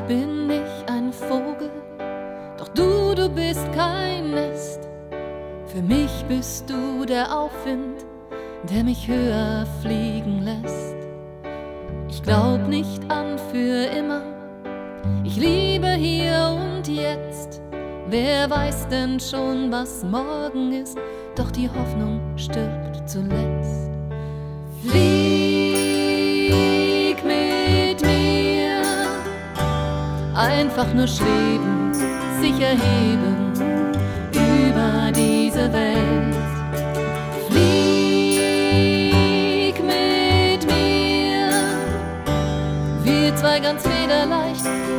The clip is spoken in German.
bin ich ein Vogel, doch du bist kein Nest. Für mich bist du der Aufwind, der mich höher fliegen lässt. Ich glaub nicht an für immer, ich liebe hier und jetzt. Wer weiß denn schon, was morgen ist, doch die Hoffnung stirbt zuletzt. Flieg mit mir, einfach nur schweben, sich erheben über diese Welt. Flieg mit mir, wir zwei ganz federleicht